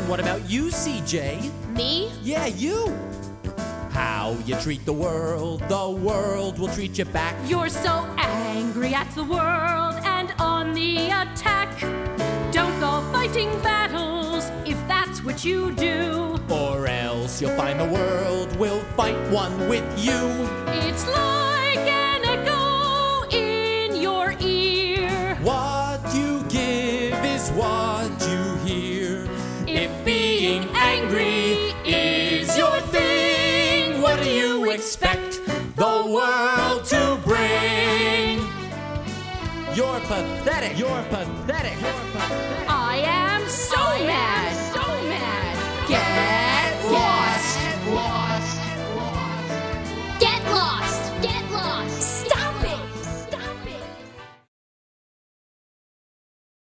And what about you, CJ? Me? Yeah, you. How you treat the world will treat you back. You're so angry at the world and on the attack. Don't go fighting battles if that's what you do. Or else you'll find the world will fight one with you. It's like an echo in your ear. What you give is what you hear. If being angry is your thing, what do you expect the world to bring? You're pathetic. You're pathetic.